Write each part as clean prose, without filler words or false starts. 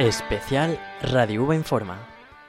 Especial Radio UVA Informa.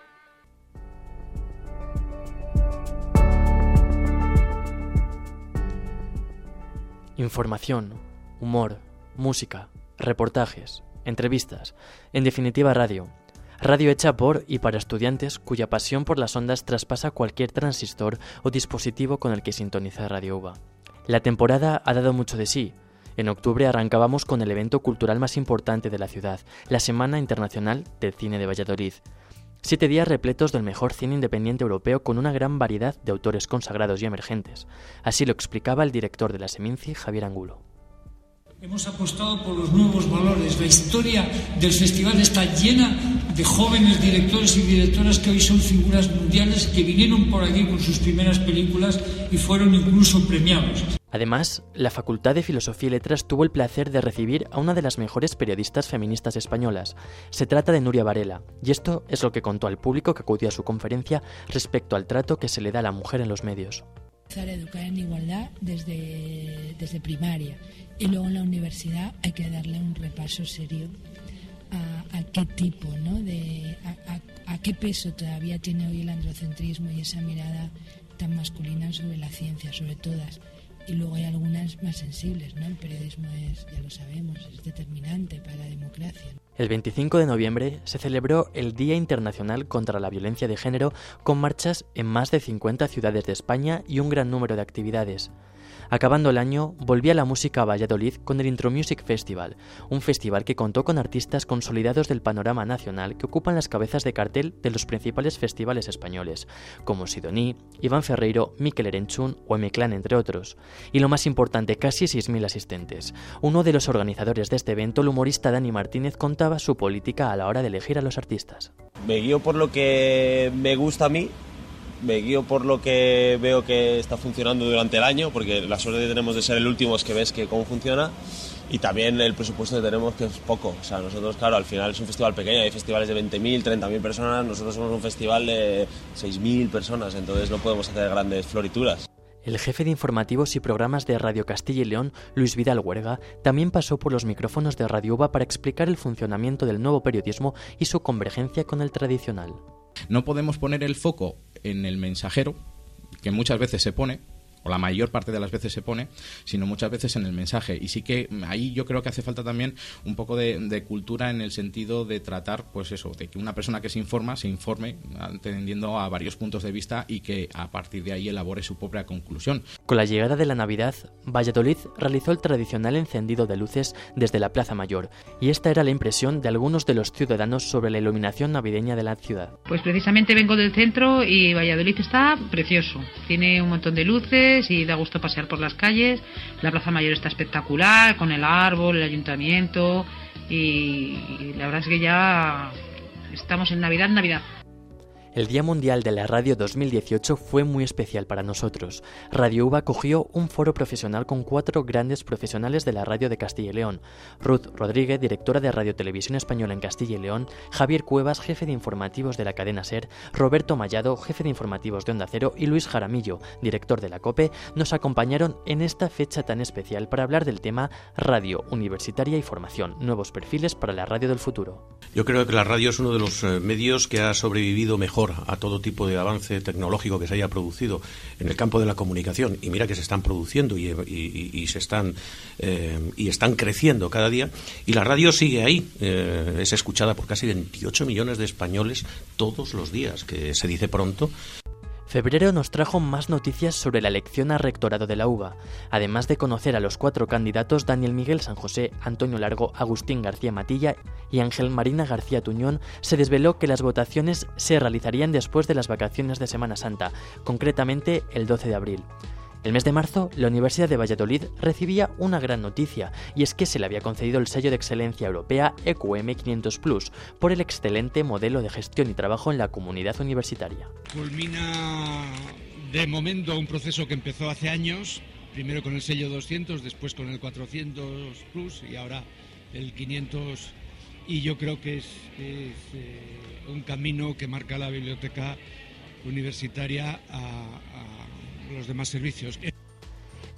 Información, humor, música, reportajes, entrevistas, en definitiva radio. Radio hecha por y para estudiantes cuya pasión por las ondas traspasa cualquier transistor o dispositivo con el que sintoniza Radio UVA. La temporada ha dado mucho de sí. En octubre arrancábamos con el evento cultural más importante de la ciudad, la Semana Internacional del Cine de Valladolid. 7 días repletos del mejor cine independiente europeo con una gran variedad de autores consagrados y emergentes. Así lo explicaba el director de la Seminci, Javier Angulo. Hemos apostado por los nuevos valores. La historia del festival está llena de jóvenes directores y directoras que hoy son figuras mundiales que vinieron por aquí con sus primeras películas y fueron incluso premiados. Además, la Facultad de Filosofía y Letras tuvo el placer de recibir a una de las mejores periodistas feministas españolas. Se trata de Nuria Varela, y esto es lo que contó al público que acudió a su conferencia respecto al trato que se le da a la mujer en los medios. Empezar a educar en igualdad desde primaria, y luego en la universidad hay que darle un repaso serio a qué tipo, ¿no? a qué peso todavía tiene hoy el androcentrismo y esa mirada tan masculina sobre la ciencia, sobre todas. Y luego hay algunas más sensibles, ¿no? El periodismo es, ya lo sabemos, es determinante para la democracia. El 25 de noviembre se celebró el Día Internacional contra la Violencia de Género con marchas en más de 50 ciudades de España y un gran número de actividades. Acabando el año, volvía la música a Valladolid con el Intro Music Festival, un festival que contó con artistas consolidados del panorama nacional que ocupan las cabezas de cartel de los principales festivales españoles, como Sidoní, Iván Ferreiro, Mikel Erenchun o M-Clan, entre otros. Y lo más importante, casi 6.000 asistentes. Uno de los organizadores de este evento, el humorista Dani Martínez, contaba su política a la hora de elegir a los artistas. Me guío por lo que me gusta a mí. Me guío por lo que veo que está funcionando durante el año, porque la suerte que tenemos de ser el último es que ves que cómo funciona, y también el presupuesto que tenemos, que es poco. O sea, nosotros, claro, al final es un festival pequeño, hay festivales de 20.000, 30.000 personas, nosotros somos un festival de 6.000 personas, entonces no podemos hacer grandes florituras. El jefe de informativos y programas de Radio Castilla y León, Luis Vidal Huerga, también pasó por los micrófonos de Radio UVA para explicar el funcionamiento del nuevo periodismo y su convergencia con el tradicional. No podemos poner el foco en el mensajero, que muchas veces se pone, o la mayor parte de las veces se pone, sino muchas veces en el mensaje. Y sí que ahí yo creo que hace falta también un poco de cultura en el sentido de tratar, pues eso, de que una persona que se informe, atendiendo a varios puntos de vista y que a partir de ahí elabore su propia conclusión. Con la llegada de la Navidad, Valladolid realizó el tradicional encendido de luces desde la Plaza Mayor, y esta era la impresión de algunos de los ciudadanos sobre la iluminación navideña de la ciudad. Pues precisamente vengo del centro y Valladolid está precioso, tiene un montón de luces y da gusto pasear por las calles. La Plaza Mayor está espectacular, con el árbol, el ayuntamiento, y la verdad es que ya estamos en Navidad. El Día Mundial de la Radio 2018 fue muy especial para nosotros. Radio UVA acogió un foro profesional con 4 grandes profesionales de la radio de Castilla y León: Ruth Rodríguez, directora de Radio Televisión Española en Castilla y León; Javier Cuevas, jefe de informativos de la cadena SER; Roberto Mallado, jefe de informativos de Onda Cero; y Luis Jaramillo, director de la COPE, nos acompañaron en esta fecha tan especial para hablar del tema Radio Universitaria y Formación, nuevos perfiles para la radio del futuro. Yo creo que la radio es uno de los medios que ha sobrevivido mejor a todo tipo de avance tecnológico que se haya producido en el campo de la comunicación, y mira que se están produciendo y están creciendo cada día, y la radio sigue ahí, es escuchada por casi 28 millones de españoles todos los días, que se dice pronto. Febrero nos trajo más noticias sobre la elección a rectorado de la UVA. Además de conocer a los 4 candidatos, Daniel Miguel San José, Antonio Largo, Agustín García Matilla y Ángel Marina García Tuñón, se desveló que las votaciones se realizarían después de las vacaciones de Semana Santa, concretamente el 12 de abril. El mes de marzo, la Universidad de Valladolid recibía una gran noticia, y es que se le había concedido el sello de excelencia europea EQM 500+, por el excelente modelo de gestión y trabajo en la comunidad universitaria. Culmina de momento un proceso que empezó hace años, primero con el sello 200, después con el 400+, y ahora el 500, y yo creo que es un camino que marca la biblioteca universitaria a los demás servicios.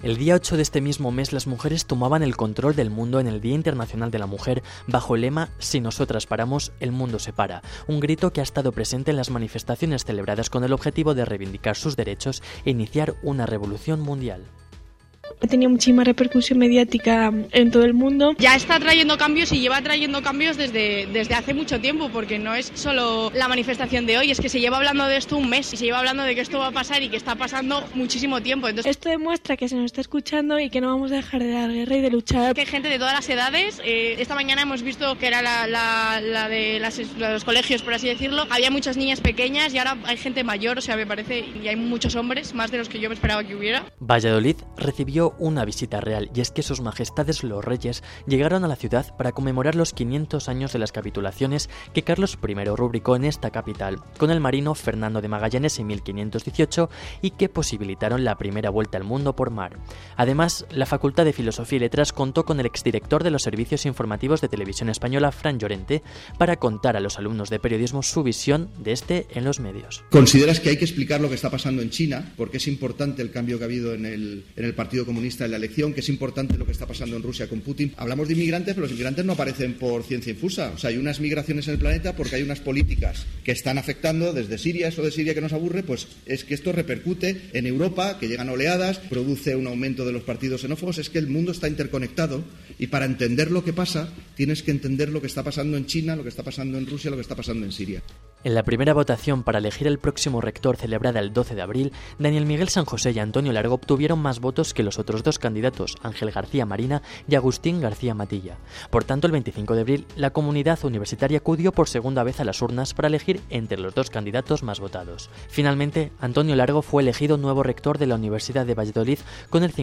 El día 8 de este mismo mes las mujeres tomaban el control del mundo en el Día Internacional de la Mujer bajo el lema "Si nosotras paramos, el mundo se para", un grito que ha estado presente en las manifestaciones celebradas con el objetivo de reivindicar sus derechos e iniciar una revolución mundial. Ha tenido muchísima repercusión mediática en todo el mundo. Ya está trayendo cambios y lleva trayendo cambios desde hace mucho tiempo, porque no es solo la manifestación de hoy, es que se lleva hablando de esto un mes y se lleva hablando de que esto va a pasar y que está pasando muchísimo tiempo. Entonces, esto demuestra que se nos está escuchando y que no vamos a dejar de dar guerra y de luchar. Que hay gente de todas las edades. Esta mañana hemos visto que era la de los colegios, por así decirlo. Había muchas niñas pequeñas y ahora hay gente mayor, o sea, me parece, y hay muchos hombres, más de los que yo me esperaba que hubiera. Valladolid recibió una visita real, y es que sus majestades los reyes llegaron a la ciudad para conmemorar los 500 años de las capitulaciones que Carlos I rubricó en esta capital, con el marino Fernando de Magallanes en 1518 y que posibilitaron la primera vuelta al mundo por mar. Además, la Facultad de Filosofía y Letras contó con el exdirector de los servicios informativos de Televisión Española, Fran Llorente, para contar a los alumnos de periodismo su visión de este en los medios. ¿Consideras que hay que explicar lo que está pasando en China? Porque es importante el cambio que ha habido en el Partido Comunista en la elección, que es importante lo que está pasando en Rusia con Putin. Hablamos de inmigrantes, pero los inmigrantes no aparecen por ciencia infusa. O sea, hay unas migraciones en el planeta porque hay unas políticas que están afectando desde Siria. Eso de Siria que nos aburre, pues es que esto repercute en Europa, que llegan oleadas, produce un aumento de los partidos xenófobos. Es que el mundo está interconectado y para entender lo que pasa, tienes que entender lo que está pasando en China, lo que está pasando en Rusia, lo que está pasando en Siria. En la primera votación para elegir el próximo rector, celebrada el 12 de abril, Daniel Miguel San José y Antonio Largo obtuvieron más votos que los otros dos candidatos, Ángel García Marina y Agustín García Matilla. Por tanto, el 25 de abril, la comunidad universitaria acudió por segunda vez a las urnas para elegir entre los dos candidatos más votados. Finalmente, Antonio Largo fue elegido nuevo rector de la Universidad de Valladolid con el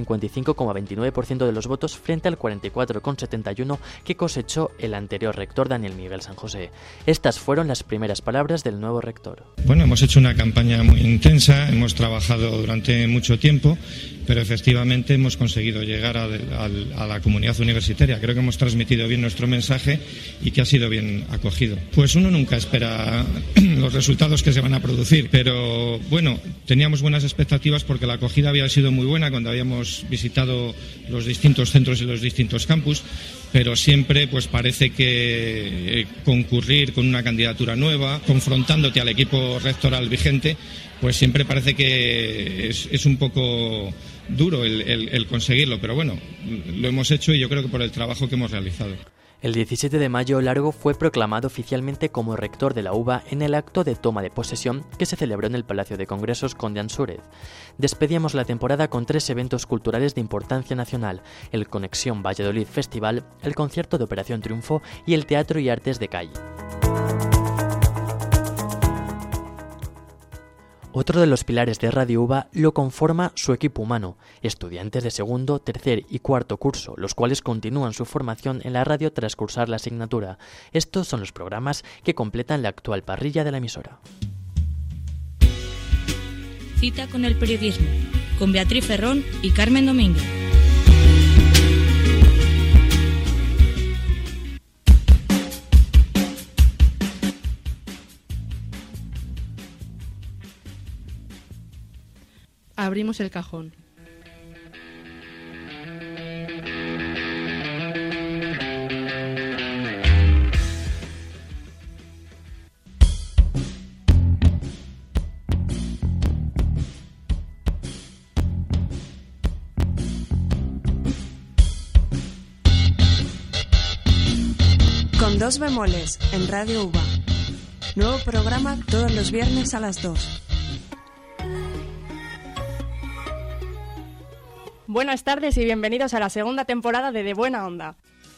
55,29% de los votos frente al 44,71% que cosechó el anterior rector Daniel Miguel San José. Estas fueron las primeras palabras del nuevo rector. Bueno, hemos hecho una campaña muy intensa, hemos trabajado durante mucho tiempo, pero efectivamente hemos conseguido llegar a la comunidad universitaria. Creo que hemos transmitido bien nuestro mensaje y que ha sido bien acogido. Pues uno nunca espera los resultados que se van a producir, pero bueno, teníamos buenas expectativas porque la acogida había sido muy buena cuando habíamos visitado los distintos centros y los distintos campus, pero siempre pues parece que concurrir con una candidatura nueva, confrontándote al equipo rectoral vigente, pues siempre parece que es un poco duro el conseguirlo, pero bueno, lo hemos hecho y yo creo que por el trabajo que hemos realizado. El 17 de mayo, Largo fue proclamado oficialmente como rector de la UVA en el acto de toma de posesión que se celebró en el Palacio de Congresos Conde Ansúrez. Despedíamos la temporada con 3 eventos culturales de importancia nacional: el Conexión Valladolid Festival, el concierto de Operación Triunfo y el Teatro y Artes de Calle. Otro de los pilares de Radio UVA lo conforma su equipo humano, estudiantes de segundo, tercer y cuarto curso, los cuales continúan su formación en la radio tras cursar la asignatura. Estos son los programas que completan la actual parrilla de la emisora. Cita con el periodismo, con Beatriz Ferrón y Carmen Domínguez. Abrimos el cajón. Con 2 bemoles en Radio UVA. Nuevo programa todos los viernes a las 2. Buenas tardes y bienvenidos a la segunda temporada de Buena Onda.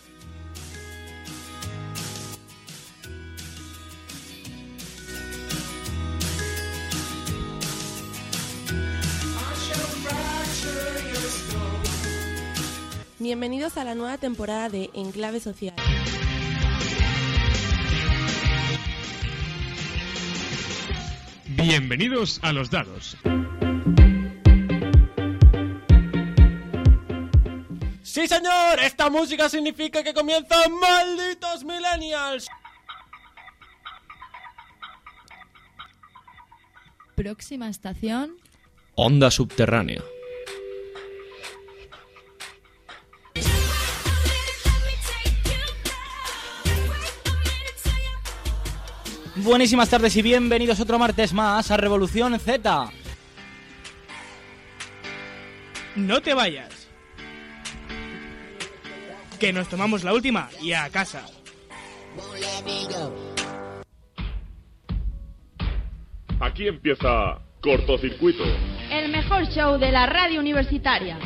Bienvenidos a la nueva temporada de Enclave Social. Bienvenidos a Los Dados. ¡Sí, señor! Esta música significa que comienzan Malditos Millennials. Próxima estación: Onda Subterránea. buenísimas tardes y bienvenidos otro martes más a Revolución Z. No te vayas, que nos tomamos la última y a casa. Aquí empieza Cortocircuito, el mejor show de la radio universitaria.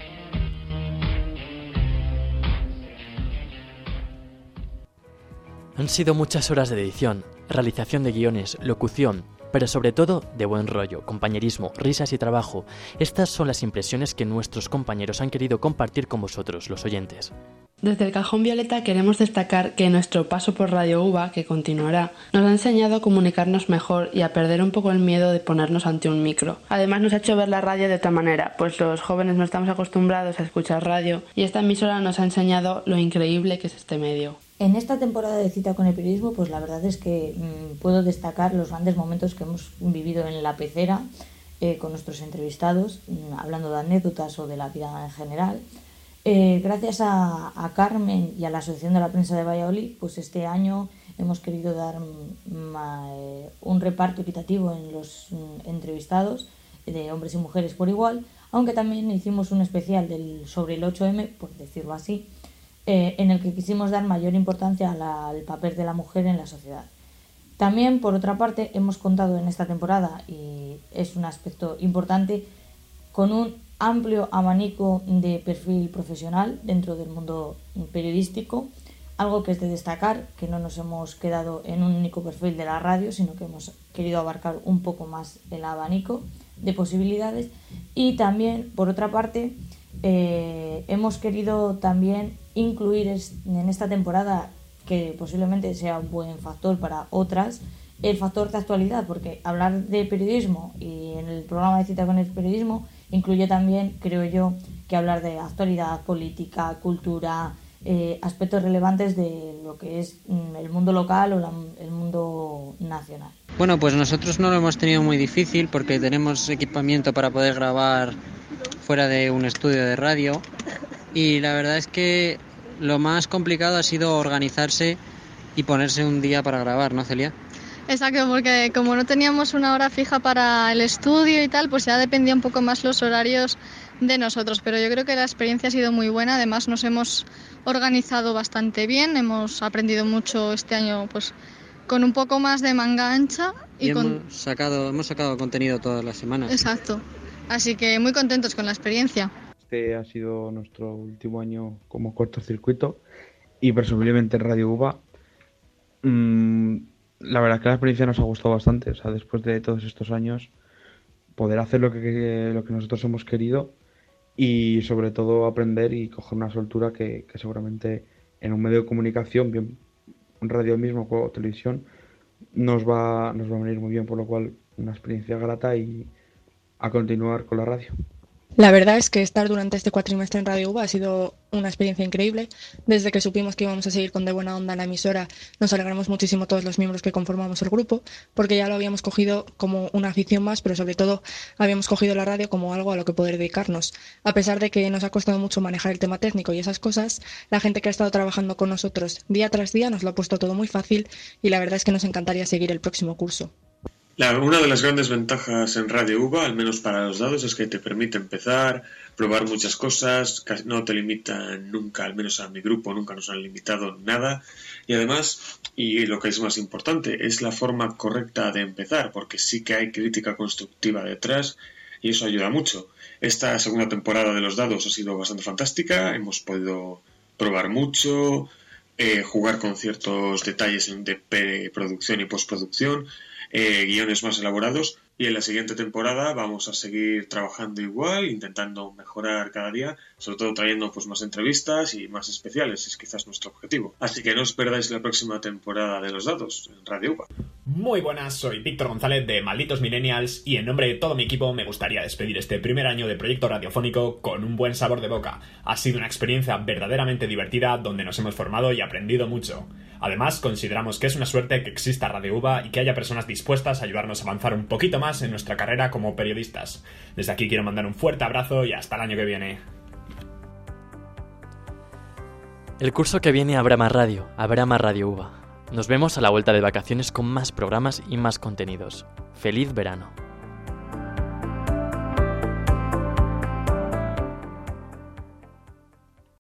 Han sido muchas horas de edición, realización de guiones, locución, pero sobre todo de buen rollo, compañerismo, risas y trabajo. Estas son las impresiones que nuestros compañeros han querido compartir con vosotros, los oyentes. Desde el Cajón Violeta queremos destacar que nuestro paso por Radio UBA, que continuará, nos ha enseñado a comunicarnos mejor y a perder un poco el miedo de ponernos ante un micro. Además nos ha hecho ver la radio de otra manera, pues los jóvenes no estamos acostumbrados a escuchar radio y esta emisora nos ha enseñado lo increíble que es este medio. En esta temporada de Cita con el Periodismo, pues la verdad es que puedo destacar los grandes momentos que hemos vivido en la pecera con nuestros entrevistados, hablando de anécdotas o de la vida en general. Gracias a Carmen y a la Asociación de la Prensa de Valladolid, pues este año hemos querido dar un reparto equitativo en los entrevistados de hombres y mujeres por igual, aunque también hicimos un especial sobre el 8M, por decirlo así, en el que quisimos dar mayor importancia al papel de la mujer en la sociedad. También, por otra parte, hemos contado en esta temporada, y es un aspecto importante, con un amplio abanico de perfil profesional dentro del mundo periodístico, algo que es de destacar, que no nos hemos quedado en un único perfil de la radio, sino que hemos querido abarcar un poco más el abanico de posibilidades. Y también, por otra parte, hemos querido también incluir en esta temporada, que posiblemente sea un buen factor para otras, el factor de actualidad, porque hablar de periodismo y en el programa de Cita con el Periodismo incluye también, creo yo, que hablar de actualidad, política, cultura, aspectos relevantes de lo que es el mundo local o el mundo nacional. Bueno, pues nosotros no lo hemos tenido muy difícil porque tenemos equipamiento para poder grabar fuera de un estudio de radio y la verdad es que lo más complicado ha sido organizarse y ponerse un día para grabar, ¿no, Celia? Exacto, porque como no teníamos una hora fija para el estudio y tal, pues ya dependía un poco más los horarios de nosotros, pero yo creo que la experiencia ha sido muy buena. Además nos hemos organizado bastante bien, hemos aprendido mucho este año, pues con un poco más de manga ancha y hemos sacado contenido todas las semanas. Exacto, así que muy contentos con la experiencia. Este ha sido nuestro último año como Cortocircuito y presumiblemente en Radio UBA. La verdad es que la experiencia nos ha gustado bastante, o sea, después de todos estos años poder hacer lo que nosotros hemos querido y sobre todo aprender y coger una soltura que seguramente en un medio de comunicación, bien un radio mismo o televisión, nos va a venir muy bien, por lo cual una experiencia grata y a continuar con la radio. La verdad es que estar durante este cuatrimestre en Radio UBA ha sido una experiencia increíble. Desde que supimos que íbamos a seguir con De Buena Onda en la emisora, nos alegramos muchísimo todos los miembros que conformamos el grupo, porque ya lo habíamos cogido como una afición más, pero sobre todo habíamos cogido la radio como algo a lo que poder dedicarnos. A pesar de que nos ha costado mucho manejar el tema técnico y esas cosas, la gente que ha estado trabajando con nosotros día tras día nos lo ha puesto todo muy fácil y la verdad es que nos encantaría seguir el próximo curso. Una de las grandes ventajas en Radio UBA, al menos para los dados, es que te permite empezar, probar muchas cosas, no te limitan nunca, al menos a mi grupo, nunca nos han limitado nada. Y además, y lo que es más importante, es la forma correcta de empezar, porque sí que hay crítica constructiva detrás y eso ayuda mucho. Esta segunda temporada de los dados ha sido bastante fantástica, hemos podido probar mucho, jugar con ciertos detalles de preproducción y postproducción, guiones más elaborados, y en la siguiente temporada vamos a seguir trabajando igual, intentando mejorar cada día, sobre todo trayendo pues más entrevistas y más especiales, es quizás nuestro objetivo. Así que no os perdáis la próxima temporada de Los Dados en Radio UBA. Muy buenas, soy Víctor González de Malditos Millennials y en nombre de todo mi equipo me gustaría despedir este primer año de proyecto radiofónico con un buen sabor de boca. Ha sido una experiencia verdaderamente divertida donde nos hemos formado y aprendido mucho. Además, consideramos que es una suerte que exista Radio UBA y que haya personas dispuestas a ayudarnos a avanzar un poquito más en nuestra carrera como periodistas. Desde aquí quiero mandar un fuerte abrazo y hasta el año que viene. El curso que viene habrá más radio UBA. Nos vemos a la vuelta de vacaciones con más programas y más contenidos. ¡Feliz verano!